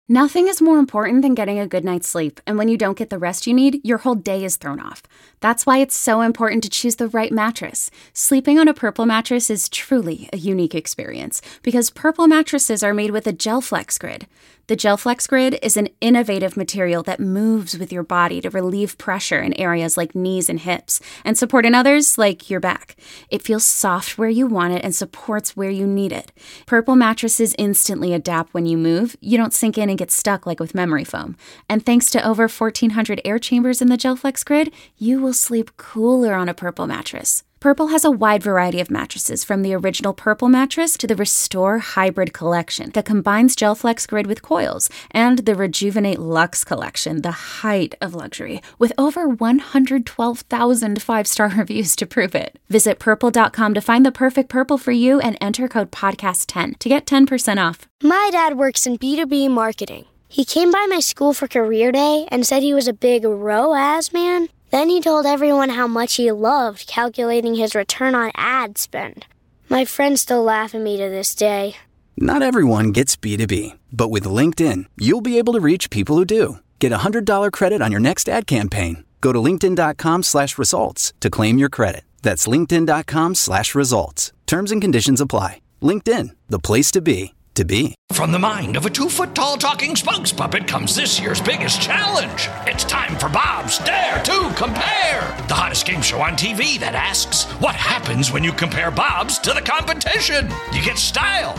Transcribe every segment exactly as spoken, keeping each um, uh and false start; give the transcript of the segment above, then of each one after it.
Nothing is more important than getting a good night's sleep, and when you don't get the rest you need, your whole day is thrown off. That's why it's so important to choose the right mattress. Sleeping on a Purple mattress is truly a unique experience, because Purple mattresses are made with a GelFlex Grid. The GelFlex Grid is an innovative material that moves with your body to relieve pressure in areas like knees and hips, and support in others like your back. It feels soft where you want it and supports where you need it. Purple mattresses instantly adapt when you move. You don't sink in and get stuck like with memory foam. And thanks to over fourteen hundred air chambers in the GelFlex Grid, you will sleep cooler on a Purple mattress. Purple has a wide variety of mattresses, from the original Purple mattress to the Restore Hybrid collection that combines GelFlex Grid with coils, and the Rejuvenate Luxe collection, the height of luxury, with over one hundred twelve thousand five-star reviews to prove it. Visit purple dot com to find the perfect Purple for you and enter code podcast ten to get ten percent off. My dad works in B two B marketing. He came by my school for career day and said he was a big R O A S man. Then he told everyone how much he loved calculating his return on ad spend. My friends still laugh at me to this day. Not everyone gets B two B, but with LinkedIn, you'll be able to reach people who do. Get a one hundred dollars credit on your next ad campaign. Go to linkedin dot com slash results to claim your credit. That's linkedin dot com slash results. Terms and conditions apply. LinkedIn, the place to be, to be. From the mind of a two-foot-tall talking spokes puppet comes this year's biggest challenge. It's time for Bob's Dare to Compare, the hottest game show on T V that asks, what happens when you compare Bob's to the competition? You get style.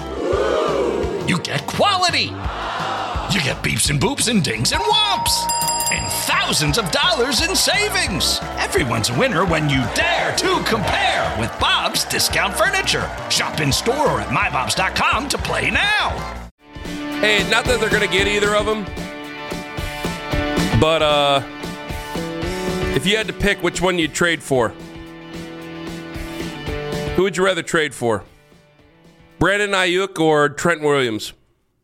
You get quality. You get beeps and boops and dings and whomps. And thousands of dollars in savings. Everyone's a winner when you dare to compare with Bob's Discount Furniture. Shop in store or at my bobs dot com to play now. Hey, not that they're going to get either of them, but uh, if you had to pick which one you'd trade for, who would you rather trade for? Brandon Ayuk or Trent Williams?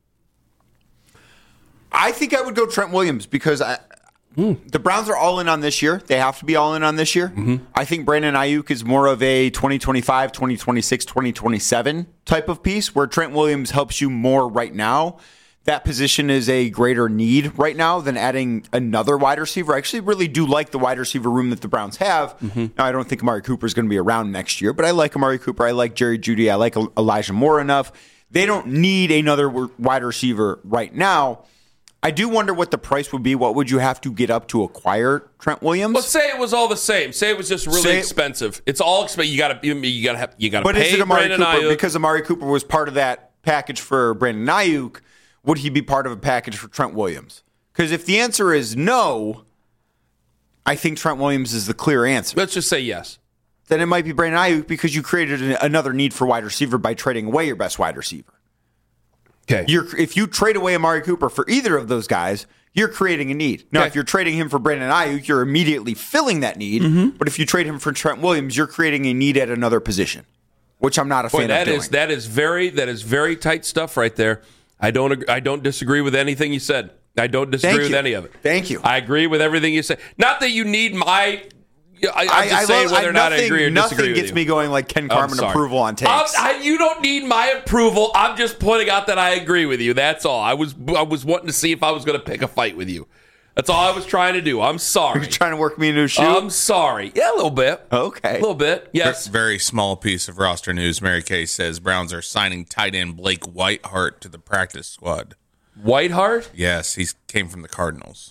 I think I would go Trent Williams because I, mm. the Browns are all in on this year. They have to be all in on this year. Mm-hmm. I think Brandon Ayuk is more of a twenty twenty-five, twenty twenty-six, twenty twenty-seven type of piece, where Trent Williams helps you more right now. That position is a greater need right now than adding another wide receiver. I actually really do like the wide receiver room that the Browns have. Mm-hmm. Now, I don't think Amari Cooper is going to be around next year, but I like Amari Cooper. I like Jerry Jeudy. I like Elijah Moore enough. They don't need another wide receiver right now. I do wonder what the price would be. What would you have to get up to acquire Trent Williams? Let's say it was all the same. Say it was just really say, expensive. It's all expensive. You got to you got to have you got to pay. But is it Amari Brandon Cooper? Ayuk. Because Amari Cooper was part of that package for Brandon Ayuk, would he be part of a package for Trent Williams? Because if the answer is no, I think Trent Williams is the clear answer. Let's just say yes. Then it might be Brandon Ayuk because you created another need for wide receiver by trading away your best wide receiver. Okay. You're, if you trade away Amari Cooper for either of those guys, you're creating a need. Now, okay. if you're trading him for Brandon Ayuk, you're immediately filling that need. Mm-hmm. But if you trade him for Trent Williams, you're creating a need at another position, which I'm not a Boy, fan that of doing. Is, that is very that is very tight stuff right there. I don't agree, I don't disagree with anything you said. I don't disagree with any of it. Thank you. I agree with everything you said. Not that you need my. I, I'm I, just I saying love, whether I, or not nothing, I agree or nothing disagree with gets you. me going like Ken Carman approval on takes. I, you don't need my approval. I'm just pointing out that I agree with you. That's all. I was I was wanting to see if I was going to pick a fight with you. That's all I was trying to do. I'm sorry. You're trying to work me into a shoe? I'm sorry. Yeah, a little bit. Okay. A little bit. Yes. Very small piece of roster news. Mary Kay says Browns are signing tight end Blake Whiteheart to the practice squad. Whiteheart? Yes, he came from the Cardinals.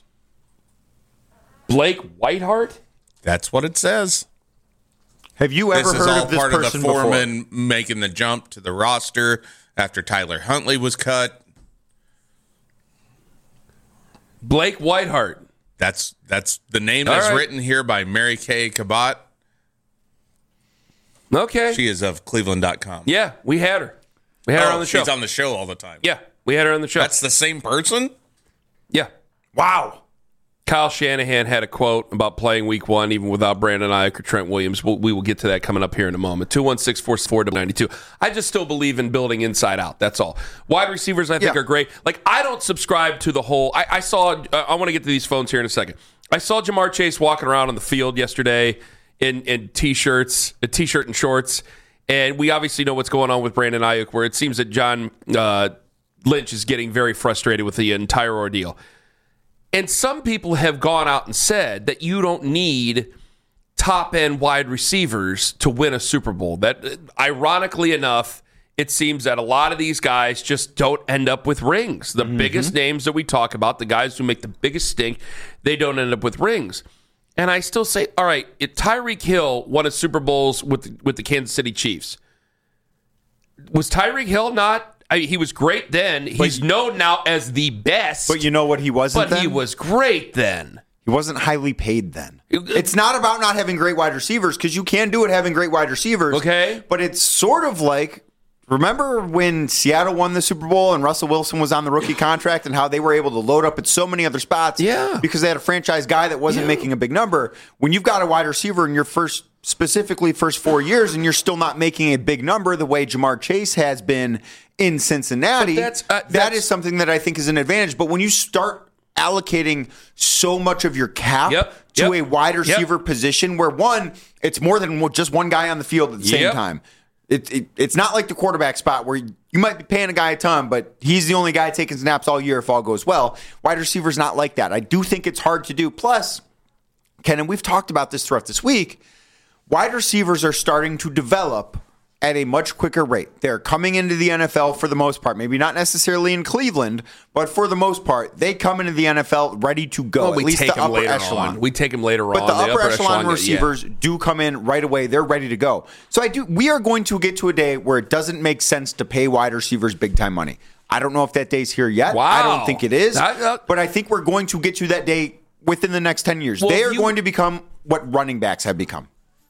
Blake Whiteheart? That's what it says. Have you ever this heard is all of this part of the person foreman before? making the jump to the roster after Tyler Huntley was cut? Blake Whiteheart. That's that's the name All that's right. written here by Mary Kay Cabot. Okay. She is of Cleveland dot com. Yeah, we had her. We had oh, her on the show. She's on the show all the time. Yeah, we had her on the show. That's the same person? Yeah. Wow. Kyle Shanahan had a quote about playing week one even without Brandon Ayuk or Trent Williams. We'll, we will get to that coming up here in a moment. two one six, four four, nine two. I just still believe in building inside out. That's all. Wide receivers, I think, Yeah. are great. Like, I don't subscribe to the whole... I, I saw... Uh, I want to get to these phones here in a second. I saw Jamar Chase walking around on the field yesterday in, in T-shirts, a T-shirt and shorts, and we obviously know what's going on with Brandon Ayuk, where it seems that John... Uh, Lynch is getting very frustrated with the entire ordeal. And some people have gone out and said that you don't need top-end wide receivers to win a Super Bowl. That, ironically enough, it seems that a lot of these guys just don't end up with rings. The mm-hmm. biggest names that we talk about, the guys who make the biggest stink, they don't end up with rings. And I still say, all right, if Tyreek Hill won a Super Bowls with the, with the Kansas City Chiefs, was Tyreek Hill not? I mean, he was great then. He's but, known now as the best. But you know what he wasn't But then? he was great then. He wasn't highly paid then. It's not about not having great wide receivers, because you can do it having great wide receivers. Okay. But it's sort of like, remember when Seattle won the Super Bowl and Russell Wilson was on the rookie contract and how they were able to load up at so many other spots yeah. because they had a franchise guy that wasn't yeah. making a big number? When you've got a wide receiver in your first, specifically first four years, and you're still not making a big number the way Jamar Chase has been in Cincinnati, that's, uh, that's, that is something that I think is an advantage. But when you start allocating so much of your cap yep, to yep, a wide receiver yep. position where, one, it's more than just one guy on the field at the same yep. time. It, it, it's not like the quarterback spot where you might be paying a guy a ton, but he's the only guy taking snaps all year if all goes well. Wide receiver's not like that. I do think it's hard to do. Plus, Ken, and we've talked about this throughout this week, wide receivers are starting to develop at a much quicker rate. They're coming into the N F L for the most part. Maybe not necessarily in Cleveland, but for the most part, they come into the N F L ready to go. Well, we at least take the them upper later echelon. on. We take them later but on. But the, the upper, upper echelon, echelon receivers yeah. do come in right away. They're ready to go. So I do. We are going to get to a day where it doesn't make sense to pay wide receivers big time money. I don't know if that day's here yet. Wow. I don't think it is. That, uh, but I think we're going to get to that day within the next ten years. Well, they are you, going to become what running backs have become.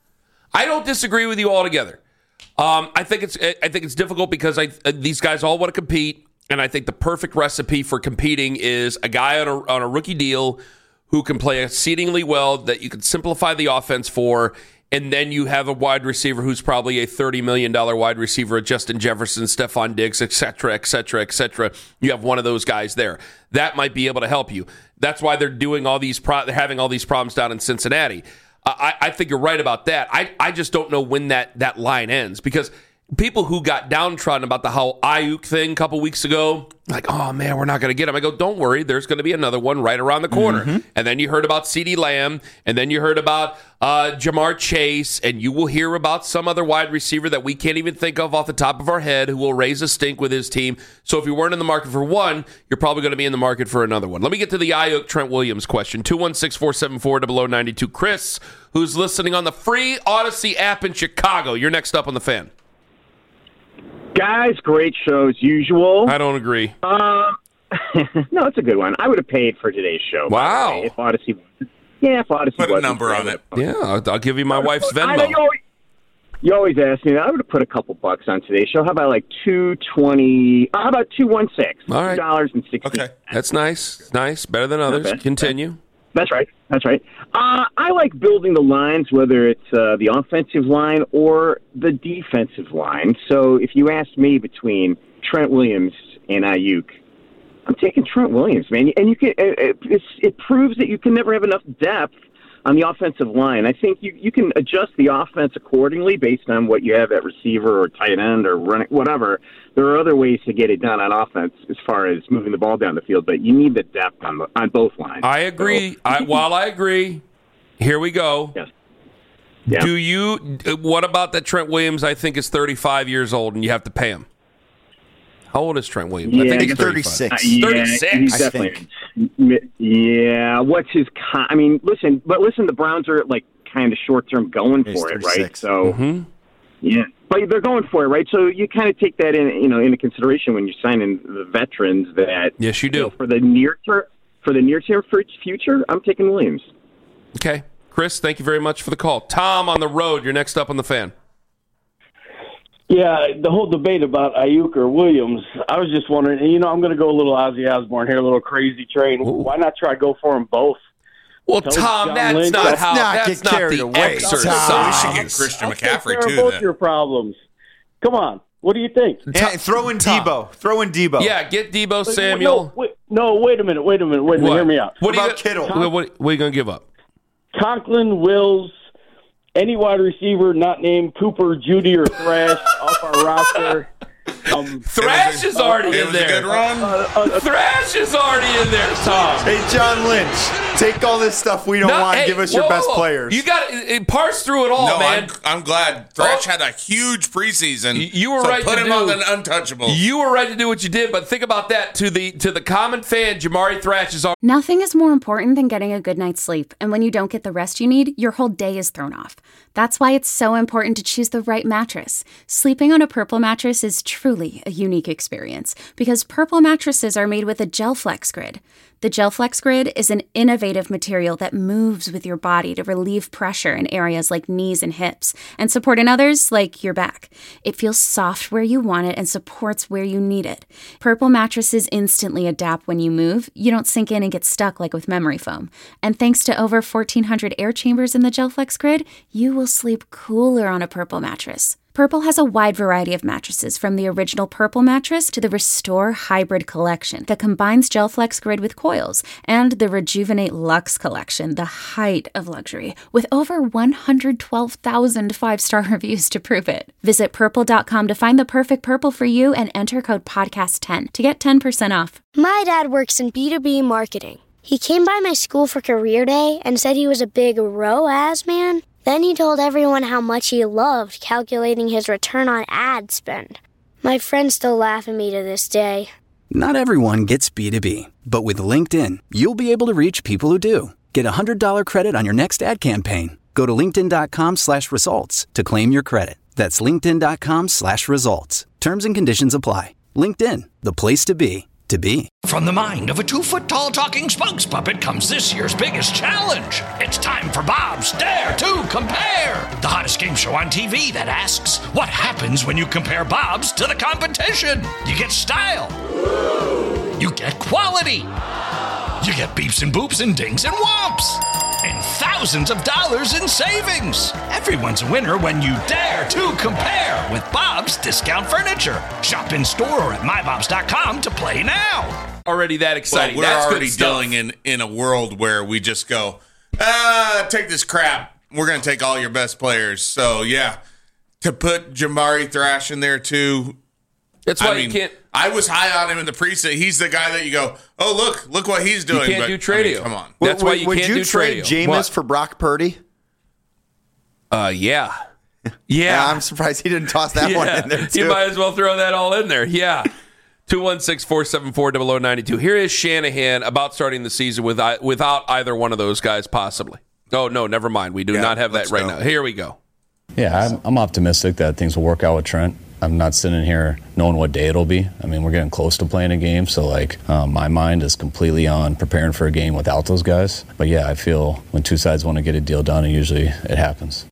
I don't disagree with you altogether. Um, I think it's I think it's difficult because I, uh, these guys all want to compete, and I think the perfect recipe for competing is a guy on a, on a rookie deal who can play exceedingly well, that you can simplify the offense for, and then you have a wide receiver who's probably a thirty million dollars wide receiver, Justin Jefferson, Stephon Diggs, et cetera, et cetera, et cetera. You have one of those guys there. That might be able to help you. That's why they're doing all these pro- they're having all these problems down in Cincinnati. I, I think you're right about that. I, I just don't know when that, that line ends, because people who got downtrodden about the whole Ayuk thing a couple weeks ago, like, oh, man, we're not going to get him. I go, don't worry. There's going to be another one right around the corner. Mm-hmm. And then you heard about CeeDee Lamb, and then you heard about uh, Jamar Chase, and you will hear about some other wide receiver that we can't even think of off the top of our head who will raise a stink with his team. So if you weren't in the market for one, you're probably going to be in the market for another one. Let me get to the Ayuk Trent Williams question. two one six, four seven four, zero zero nine two. Chris, who's listening on the free Odyssey app in Chicago. You're next up on The Fan. Guys, great show as usual. I don't agree. Um, no, it's a good one. I would have paid for today's show. Wow. If Odyssey, yeah, if Odyssey put a number on it. Yeah, I'll, I'll give you my wife's Venmo. I know you always, you always ask me. I would have put a couple bucks on today's show. How about like two twenty? How about two one six? All right, two dollars and sixty. Okay, that's nice. Nice, better than others. Continue. That's right. That's right. Uh, I like building the lines, whether it's uh, the offensive line or the defensive line. So if you ask me between Trent Williams and Ayuk, I'm taking Trent Williams, man. And you can it, it, it proves that you can never have enough depth on the offensive line. I think you, you can adjust the offense accordingly based on what you have at receiver or tight end or running, whatever. There are other ways to get it done on offense as far as moving the ball down the field, but you need the depth on the, on both lines. I agree. So, I, while I agree, here we go. Yes. Yeah. Do you? What about that Trent Williams? I think is thirty-five years old, and you have to pay him. How old is Trent Williams? Yeah, I think he's thirty-six. Uh, yeah, thirty-six. He's I definitely. think. Yeah. What's his? Con- I mean, listen, but listen, the Browns are like kind of short term going He's for it, thirty-six. right? So, Mm-hmm. yeah, but they're going for it, right? So you kind of take that in, you know, into consideration when you're signing the veterans. That Yes, you do. you know, for the near term, for the near term future, I'm taking Williams. Okay, Chris, thank you very much for the call. Tom on the road. You're next up on The Fan. Yeah, the whole debate about Ayuk or Williams, I was just wondering, and you know, I'm going to go a little Ozzy Osbourne here, a little crazy train. Ooh. Why not try go for them both? Well, Tell Tom, John that's Lynch- not Let's how. not that's get not carried the away, exercise. Tom. We should get Christian I'll take care McCaffrey of too. both Then your problems. Come on, what do you think? And throw in Tom. Debo. Throw in Debo. Yeah, get Debo No, Samuel. wait, no, wait a minute, wait a minute, wait a minute. What? Hear me out. What, What are about you, Kittle? What, what, what are you going to give up? Conklin, Wills, any wide receiver not named Cooper, Judy, or Thrash off our roster. Um, Thrash is already it in was there. a good run. uh, uh, Thrash is already in there, Tom. Hey, John Lynch, take all this stuff we don't No, want. hey, Give us your whoa, best whoa. players. You got to parse through it all, no, man. I'm, I'm glad Thrash Oh. had a huge preseason. You- you were so right Put to him do- on the untouchable. You were right to do what you did, but think about that. To the to the common fan, Jamari Thrash is already. Nothing is more important than getting a good night's sleep, and when you don't get the rest you need, your whole day is thrown off. That's why it's so important to choose the right mattress. Sleeping on a Purple mattress is truly a unique experience because Purple mattresses are made with a GelFlex grid. The GelFlex grid is an innovative material that moves with your body to relieve pressure in areas like knees and hips and support in others like your back. It feels soft where you want it and supports where you need it. Purple mattresses instantly adapt when you move. You don't sink in and get stuck like with memory foam. And thanks to over fourteen hundred air chambers in the GelFlex grid, you will sleep cooler on a Purple mattress. Purple has a wide variety of mattresses, from the original Purple mattress to the Restore Hybrid collection that combines GelFlex grid with coils, and the Rejuvenate Luxe collection, the height of luxury, with over one hundred twelve thousand five-star reviews to prove it. Visit purple dot com to find the perfect Purple for you and enter code podcast ten to get ten percent off. My dad works in B two B marketing. He came by my school for career day and said he was a big R O A S man. Then he told everyone how much he loved calculating his return on ad spend. My friends still laugh at me to this day. Not everyone gets B two B, but with LinkedIn, you'll be able to reach people who do. Get a one hundred dollars credit on your next ad campaign. Go to linkedin dot com slash results to claim your credit. That's linkedin dot com slash results. Terms and conditions apply. LinkedIn, the place to be, to be. From the mind of a two-foot-tall talking spokes puppet comes this year's biggest challenge. It's time for Bob's Dare to Compare, the hottest game show on T V that asks, what happens when you compare Bob's to the competition? You get style. You get quality. You get beeps and boops and dings and whomps. And thousands of dollars in savings. Everyone's a winner when you dare to compare with Bob's Discount Furniture. Shop in store or at my bobs dot com to play now. Already that Well, exciting. we're That's already good stuff. dealing in, in a world where we just go, ah, take this crap. We're going to take all your best players. So, yeah, to put Jamari Thrash in there, too. That's why I mean, you can't. I was high on him in the preseason. He's the guy that you go, oh, look, look what he's doing. You can't but, do trade I mean, you. Come on. That's would, why you would can't you do trade Tradio. Jameis What? for Brock Purdy? Uh, yeah. Yeah, Yeah. I'm surprised he didn't toss that yeah. one in there too. You might as well throw that all in there. Yeah. two one six, four seven four, zero zero nine two. Here is Shanahan about starting the season with, without either one of those guys, possibly. Oh, no, never mind. We do Yeah, not have that let's right go. now. Here we go. Yeah, I'm, I'm optimistic that things will work out with Trent. I'm not sitting here knowing what day it'll be. I mean, we're getting close to playing a game, so like um, my mind is completely on preparing for a game without those guys. But yeah, I feel when two sides want to get a deal done, and usually it happens.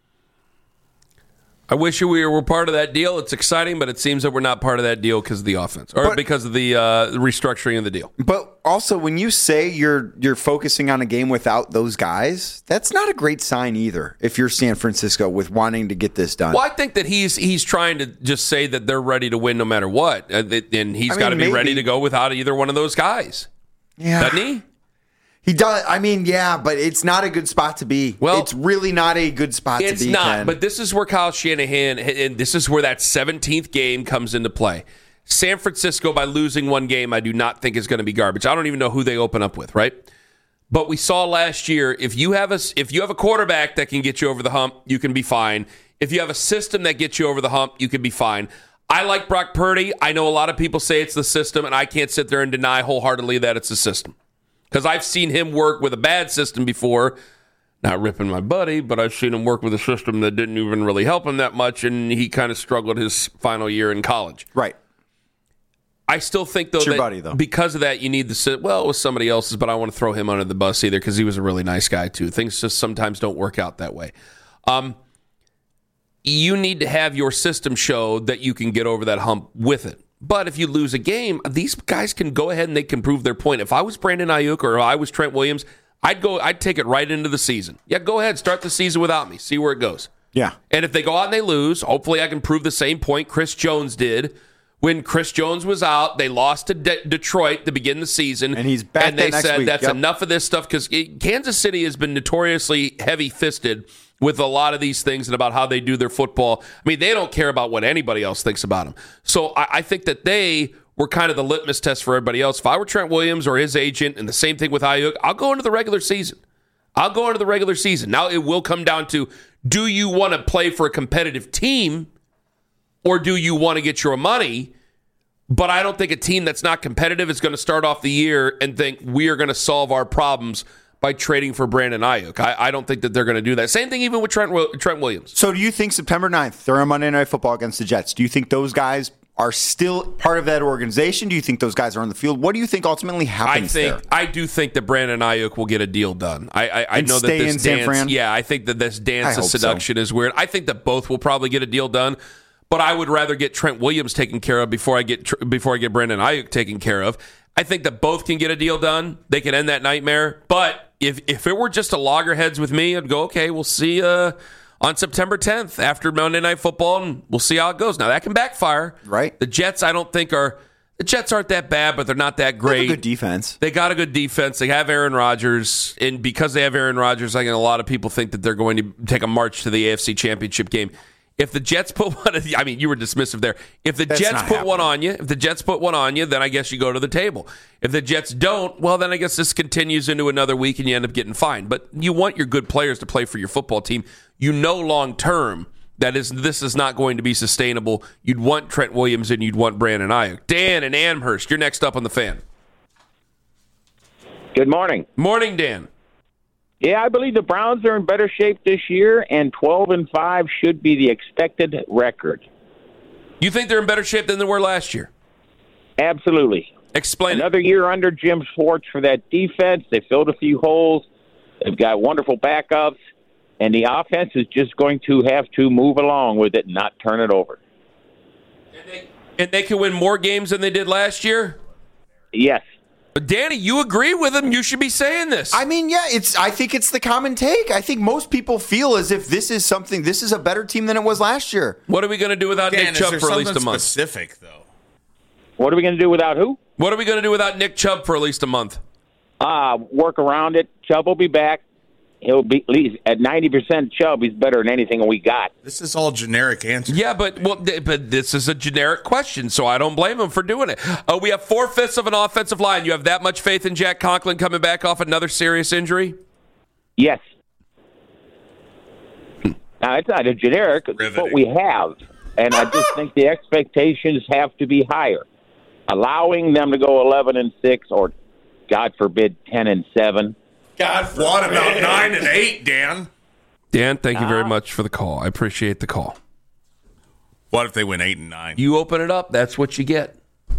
I wish we were part of that deal. It's exciting, but it seems that we're not part of that deal because of the offense or But- because of the uh, restructuring of the deal. But also, when you say you're you're focusing on a game without those guys, that's not a great sign either. If you're San Francisco with wanting to get this done, Well, I think that he's he's trying to just say that they're ready to win no matter what, uh, that- and he's I mean, got to be maybe. ready to go without either one of those guys, yeah, doesn't he? he does. I mean, yeah, but it's not a good spot to be. Well, it's really not a good spot to It's be. not, Ken. but this is where Kyle Shanahan, and this is where that seventeenth game comes into play. San Francisco, by losing one game, I do not think is going to be garbage. I don't even know who they open up with, right? But we saw last year, if you have a if you have a quarterback that can get you over the hump, you can be fine. If you have a system that gets you over the hump, you can be fine. I like Brock Purdy. I know a lot of people say it's the system, and I can't sit there and deny wholeheartedly that it's the system. Because I've seen him work with a bad system before. Not ripping my buddy, but I've seen him work with a system that didn't even really help him that much, and he kind of struggled his final year in college. right. I still think, though, It's your that buddy, though. because of that, you need the sit. Well, it was somebody else's, but I want to throw him under the bus either because he was a really nice guy, too. Things just sometimes don't work out that way. Um, you need to have your system show that you can get over that hump with it. But if you lose a game, these guys can go ahead and they can prove their point. If I was Brandon Ayuk or if I was Trent Williams, I'd go. I'd take it right into the season. Yeah, go ahead, start the season without me. See where it goes. Yeah. And if they go out and they lose, hopefully I can prove the same point Chris Jones did when Chris Jones was out, they lost to De- Detroit to begin the season. And he's back And they next said week. that's Yep. enough of this stuff because Kansas City has been notoriously heavy-fisted with a lot of these things and about how they do their football. I mean, they don't care about what anybody else thinks about them. So I, I think that they were kind of the litmus test for everybody else. If I were Trent Williams or his agent, and the same thing with Ayuk, I'll go into the regular season. I'll go into the regular season. Now it will come down to, do you want to play for a competitive team or do you want to get your money? But I don't think a team that's not competitive is going to start off the year and think we are going to solve our problems by trading for Brandon Ayuk. I, I don't think that they're going to do that. Same thing even with Trent, Trent Williams. So do you think September ninth, they're on Monday Night Football against the Jets, do you think those guys are still part of that organization? Do you think those guys are on the field? What do you think ultimately happens I think there? I do think that Brandon Ayuk will get a deal done. I I, I And know that stay this in San dance, Fran? yeah, I think that this dance I of hope so. seduction is weird. I think that both will probably get a deal done, but I would rather get Trent Williams taken care of before I get tr- before I get Brandon Ayuk taken care of. I think that both can get a deal done. They can end that nightmare. But if if it were just a loggerheads with me, I'd go, okay, we'll see uh, on September tenth after Monday Night Football, and we'll see how it goes. Now, that can backfire. Right. The Jets, I don't think are – the Jets aren't that bad, but they're not that They great. have a good defense. They got a good defense. They have Aaron Rodgers. And because they have Aaron Rodgers, I think a lot of people think that they're going to take a march to the A F C Championship game. If the Jets put one, I mean, you were dismissive there. If the That's Jets not put one happening. on you, if the Jets put one on you, then I guess you go to the table. If the Jets don't, well, then I guess this continues into another week and you end up getting fined. But you want your good players to play for your football team. You know long term that is this is not going to be sustainable. You'd want Trent Williams and you'd want Brandon Ayuk. Dan and Amherst, you're next up on the Fan. Good morning. Morning, Dan. Yeah, I believe the Browns are in better shape this year, and twelve and five should be the expected record. You think they're in better shape than they were last year? Absolutely. Explain Another it. year under Jim Schwartz for that defense. They filled a few holes. They've got wonderful backups, and the offense is just going to have to move along with it and not turn it over. And they, and they can win more games than they did last year? Yes. But Danny, you agree with him. You should be saying this. I mean, yeah, it's. I think it's the common take. I think most people feel as if this is something. This is a better team than it was last year. What are we going to do without Dan, Nick is Chubb there for at least a something month? specific, though? What are we going to do without who? What are we going to do without Nick Chubb for at least a month? Uh, work around it. Chubb will be back. He'll be at least at ninety percent Chubb. He's better than anything we got. This is all generic answers. Yeah, but well, th- but this is a generic question, so I don't blame him for doing it. Uh, we have four fifths of an offensive line. You have that much faith in Jack Conklin coming back off another serious injury? Yes. Now, it's not a generic. It's what we have. And I just think the expectations have to be higher. Allowing them to go eleven and six or, God forbid, ten and seven. God, what about nine and eight, Dan? Dan, thank you very much for the call. I appreciate the call. What if they win eight and nine? You open it up, that's what you get.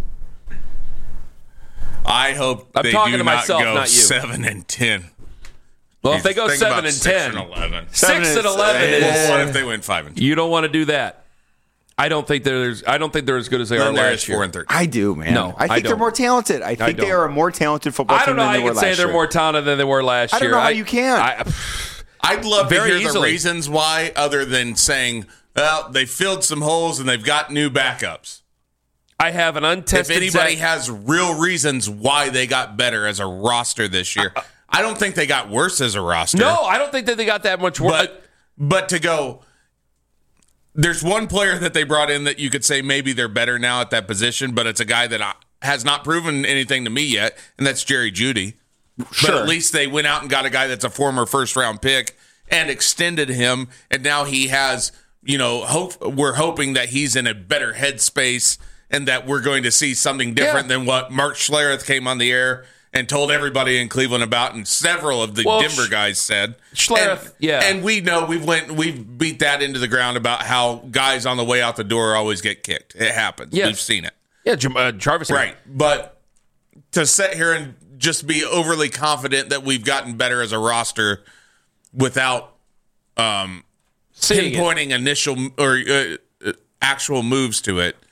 I hope I'm they talking do to not myself, go not you. seven and ten. Well, if they go Think seven about and six ten, and eleven. six and eleven is. Well, what if they win five and ten? You don't want to do that. I don't think there's. I don't think they're as good as they Then are there last is year. four and thirteen. I do, man. No, I think I they're don't. more talented. I think they don't. are a more talented football I team don't know than how they you were can say last they're year. more talented than they were last I don't year. know how you can. I, I'd love Very to hear easily. the reasons why, other than saying, well, they filled some holes and they've got new backups. I have an If untested. anybody Zach- has real reasons why they got better as a roster this year, I don't think they got worse as a roster. no, I don't think that they got that much work. But, but to go, there's one player that they brought in that you could say maybe they're better now at that position, but it's a guy that I, has not proven anything to me yet, and that's Jerry Jeudy. Sure. But at least they went out and got a guy that's a former first-round pick and extended him, and now he has, you know, hope. We're hoping that he's in a better headspace and that we're going to see something different Yeah. than what Mark Schlereth came on the air and told everybody in Cleveland about, and several of the Well, Denver Sch- guys said. Schlereth, and, yeah. And we know we've went we've beat that into the ground about how guys on the way out the door always get kicked. It happens. Yes. We've seen it. yeah, Jam- uh, Jarvis. Right. But to sit here and just be overly confident that we've gotten better as a roster without um, Seeing it. pinpointing initial or uh, uh, actual moves to it,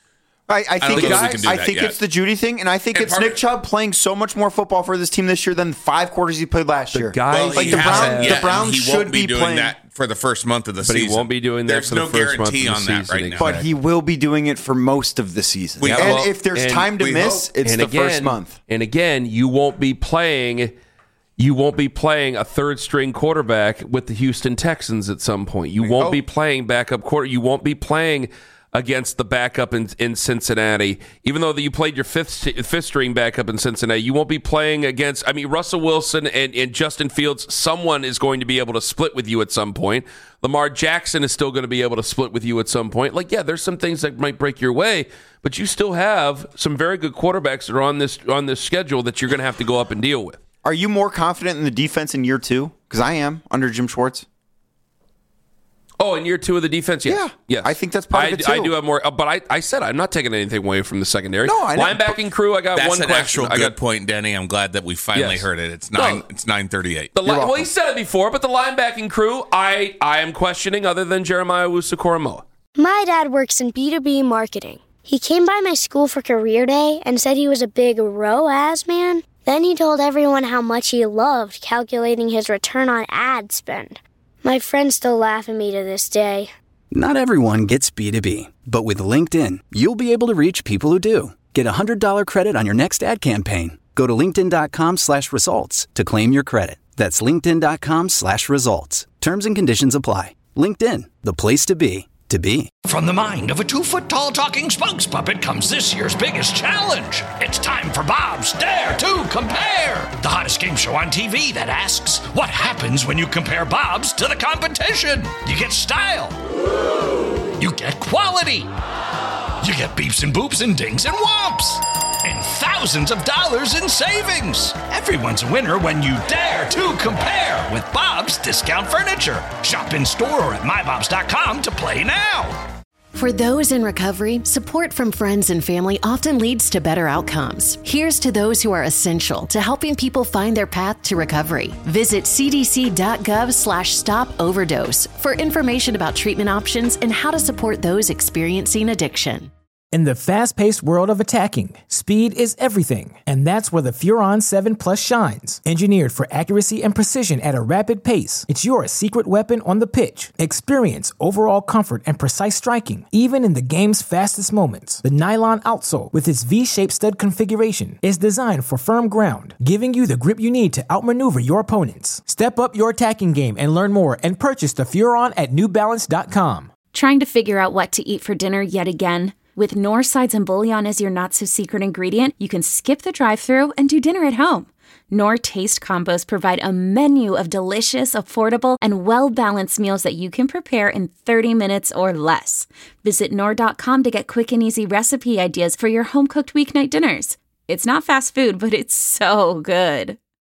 I, I think, think, it's, do I that think yet. it's the Judy thing, and I think And it's part Nick of- Chubb playing so much more football for this team this year than the five quarters he played last year. guy- Well, like he the, Brown, hasn't the yet, Browns and he should won't be, be doing playing that for the first month of the But he season. won't be doing that There's for the no first month guarantee of the on that season, right now. But he will be doing it for most of the season. We- and Yeah, well, if there's and time to we miss, hope. it's and the again, first month. And again, you won't be playing. You won't be playing a third string quarterback with the Houston Texans at some point. You won't hope. be playing backup quarter. You won't be playing against the backup in, in Cincinnati. Even though that you played your fifth fifth string backup in Cincinnati, you won't be playing against. I mean, Russell Wilson and, and Justin Fields. Someone is going to be able to split with you at some point. Lamar Jackson is still going to be able to split with you at some point. Like, yeah, there's some things that might break your way, but you still have some very good quarterbacks that are on this on this schedule that you're going to have to go up and deal with. Are you more confident in the defense in year two? Because I am under Jim Schwartz. Oh, in year two of the defense, yes. Yeah. yes. I think that's part I, of it, too. I do have more, uh, but I, I said I'm not taking anything away from the secondary. No, I know. Linebacking crew, I got That's one an question. actual I good got, point, Denny. I'm glad that we finally Yes. heard it. It's No. nine. It's nine thirty-eight. The li- welcome. well, he said it before, but the linebacking crew, I, I am questioning other than Jeremiah Owusu-Koramoah. My dad works in B two B marketing. He came by my school for career day and said he was a big R O A S man. Then he told everyone how much he loved calculating his return on ad spend. My friends still laugh at me to this day. Not everyone gets B two B, but with LinkedIn, you'll be able to reach people who do. Get a one hundred dollars credit on your next ad campaign. Go to linkedin.com slash results to claim your credit. That's linkedin.com slash results. Terms and conditions apply. LinkedIn, the place to be, to be. From the mind of a two-foot-tall talking spokes puppet comes this year's biggest challenge. It's time for Bob's Dare to Compare, the hottest game show on T V that asks, what happens when you compare Bob's to the competition? You get style. You get quality. You get beeps and boops and dings and whomps. And thousands of dollars in savings. Everyone's a winner when you dare to compare with Bob's Discount Furniture. Shop in store or at my bobs dot com to play now. For those in recovery, support from friends and family often leads to better outcomes. Here's to those who are essential to helping people find their path to recovery. Visit cdc.gov slash stop overdose for information about treatment options and how to support those experiencing addiction. In the fast-paced world of attacking, speed is everything, and that's where the Furon seven Plus shines. Engineered for accuracy and precision at a rapid pace, it's your secret weapon on the pitch. Experience overall comfort and precise striking, even in the game's fastest moments. The nylon outsole, with its V-shaped stud configuration, is designed for firm ground, giving you the grip you need to outmaneuver your opponents. Step up your attacking game and learn more and purchase the Furon at new balance dot com. Trying to figure out what to eat for dinner yet again? With Knorr sides and bouillon as your not-so-secret ingredient, you can skip the drive-thru and do dinner at home. Knorr Taste Combos provide a menu of delicious, affordable, and well-balanced meals that you can prepare in thirty minutes or less. Visit Knorr dot com to get quick and easy recipe ideas for your home-cooked weeknight dinners. It's not fast food, but it's so good.